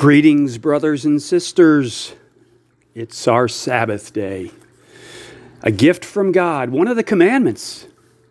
Greetings, brothers and sisters. It's our Sabbath day. A gift from God, one of the commandments.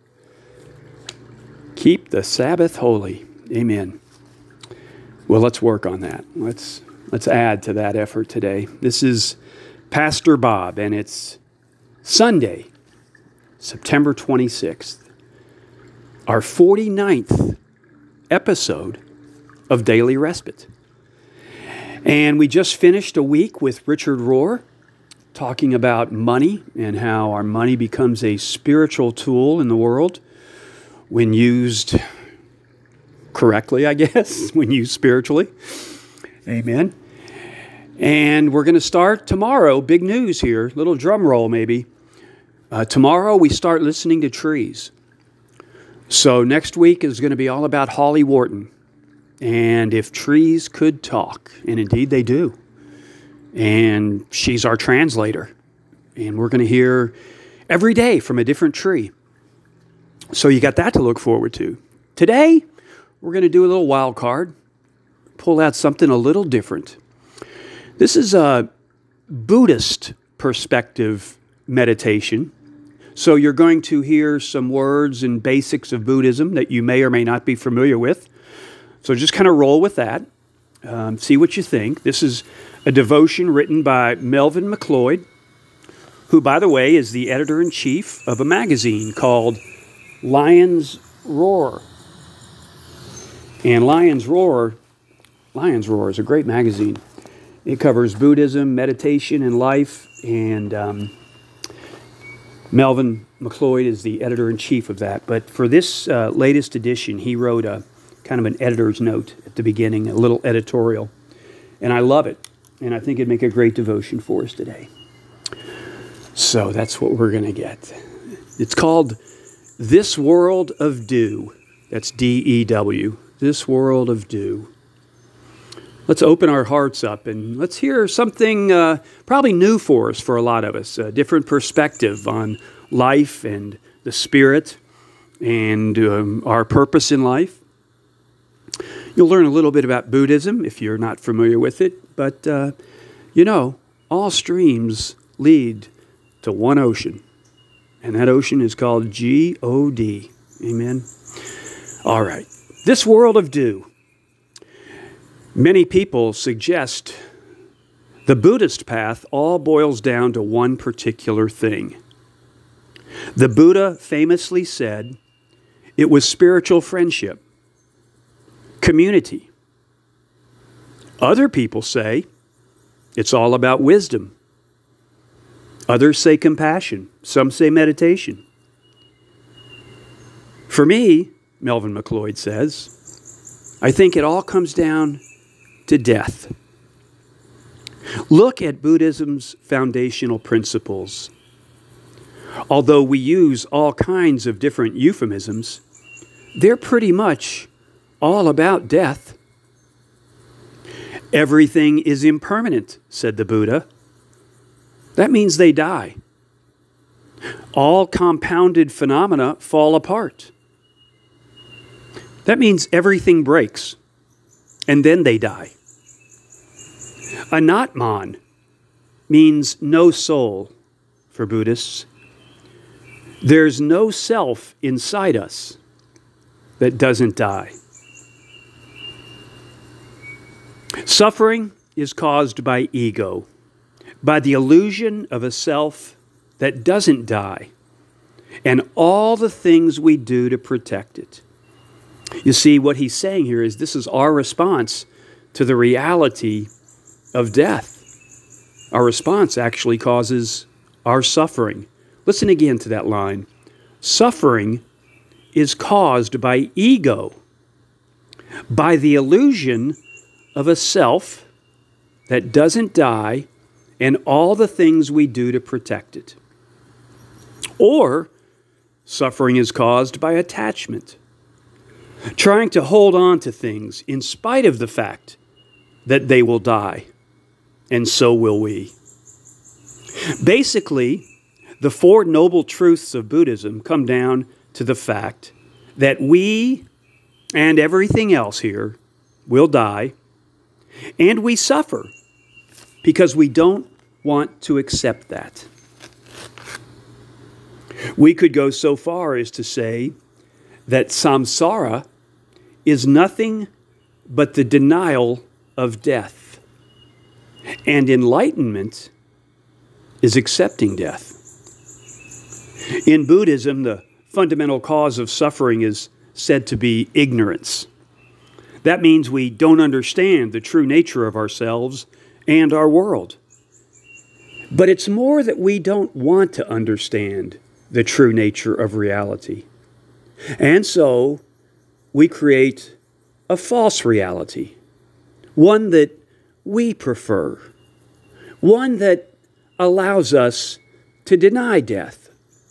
Keep the Sabbath holy. Amen. Well, let's work on that. Let's add to that effort today. This is Pastor Bob, and it's Sunday, September 26th, our 49th episode of Daily Respite. And we just finished a week with Richard Rohr talking about money and how our money becomes a spiritual tool in the world when used correctly, I guess, when used spiritually. Amen. And we're going to start tomorrow. Big news here. Little drum roll maybe. Tomorrow we start listening to trees. So next week is going to be all about Holly Wharton. And if trees could talk, and indeed they do. And she's our translator. And we're going to hear every day from a different tree. So you got that to look forward to. Today, we're going to do a little wild card. Pull out something a little different. This is a Buddhist perspective meditation. So you're going to hear some words and basics of Buddhism that you may or may not be familiar with. So just kind of roll with that. See what you think. This is a devotion written by Melvin McLeod, who, by the way, is the editor-in-chief of a magazine called Lion's Roar. And Lion's Roar is a great magazine. It covers Buddhism, meditation, and life. And Melvin McLeod is the editor-in-chief of that. But for this latest edition, he wrote a kind of an editor's note at the beginning, a little editorial. And I love it. And I think it'd make a great devotion for us today. So that's what we're going to get. It's called This World of Dew. That's D-E-W. This World of Dew. Let's open our hearts up and let's hear something probably new for us, for a lot of us. A different perspective on life and the spirit and our purpose in life. You'll learn a little bit about Buddhism if you're not familiar with it. But, all streams lead to one ocean. And that ocean is called G-O-D. Amen? All right. This world of dew. Many people suggest the Buddhist path all boils down to one particular thing. The Buddha famously said it was spiritual friendship. Community. Other people say it's all about wisdom. Others say compassion. Some say meditation. For me, Melvin McLeod says, I think it all comes down to death. Look at Buddhism's foundational principles. Although we use all kinds of different euphemisms, they're pretty much all about death. Everything is impermanent, said the Buddha. That means they die. All compounded phenomena fall apart. That means everything breaks, and then they die. Anatman means no soul for Buddhists. There's no self inside us that doesn't die. Suffering is caused by ego, by the illusion of a self that doesn't die, and all the things we do to protect it. You see, what he's saying here is this is our response to the reality of death. Our response actually causes our suffering. Listen again to that line. Suffering is caused by ego, by the illusion of a self that doesn't die and all the things we do to protect it. Or suffering is caused by attachment, trying to hold on to things in spite of the fact that they will die, and so will we. Basically, the Four Noble Truths of Buddhism come down to the fact that we and everything else here will die, And we suffer because we don't want to accept that. We could go so far as to say that samsara is nothing but the denial of death, and enlightenment is accepting death. In Buddhism, the fundamental cause of suffering is said to be ignorance. That means we don't understand the true nature of ourselves and our world. But it's more that we don't want to understand the true nature of reality. And so we create a false reality, one that we prefer, one that allows us to deny death.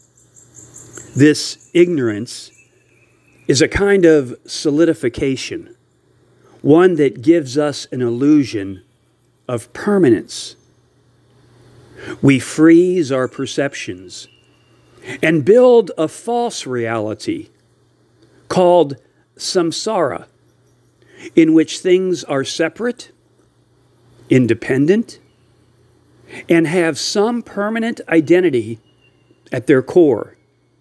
This ignorance is a kind of solidification, one that gives us an illusion of permanence. We freeze our perceptions and build a false reality called samsara, in which things are separate, independent, and have some permanent identity at their core.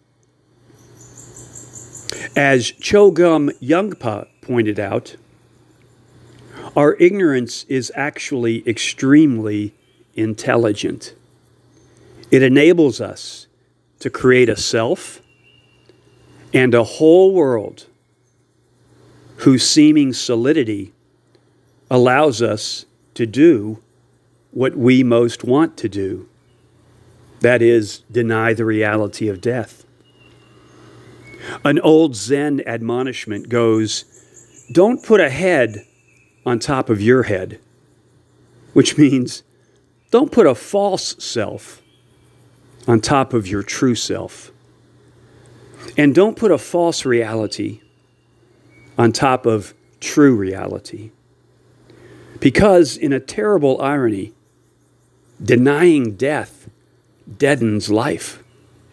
As Chogyam Yungpa pointed out, our ignorance is actually extremely intelligent. It enables us to create a self and a whole world whose seeming solidity allows us to do what we most want to do. That is, deny the reality of death. An old Zen admonishment goes, "Don't put a head on top of your head," which means don't put a false self on top of your true self. And don't put a false reality on top of true reality. Because in a terrible irony, denying death deadens life.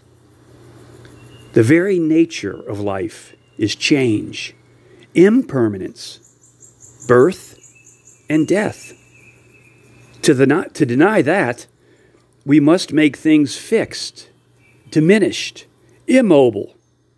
The very nature of life is change, impermanence, birth, and death. To deny that, we must make things fixed, diminished, immobile.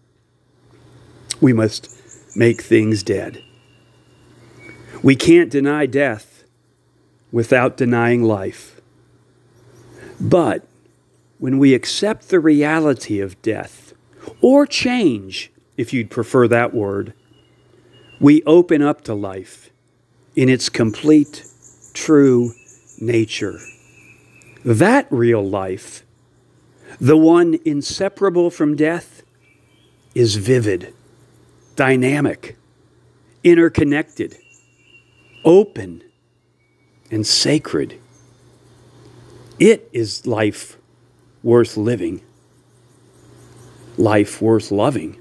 We must make things dead. We can't deny death without denying life. But when we accept the reality of death, or change, if you'd prefer that word, we open up to life in its complete, true nature. That real life, the one inseparable from death, is vivid, dynamic, interconnected, open, and sacred. It is life worth living, life worth loving.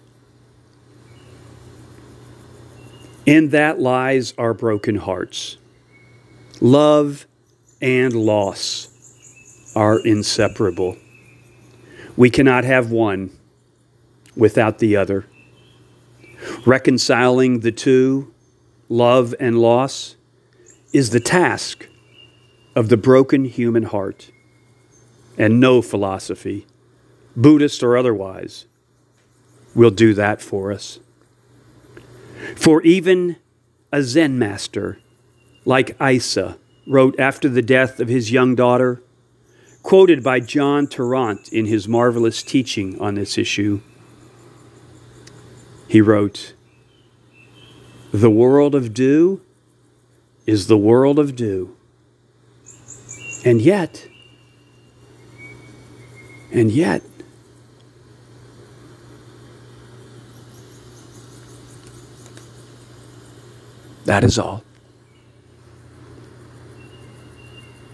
In that lies our broken hearts. Love and loss are inseparable. We cannot have one without the other. Reconciling the two, love and loss, is the task of the broken human heart. And no philosophy, Buddhist or otherwise, will do that for us. For even a Zen master like Isa wrote after the death of his young daughter, quoted by John Tarrant in his marvelous teaching on this issue. He wrote, "The world of dew is the world of dew. And yet, that is all."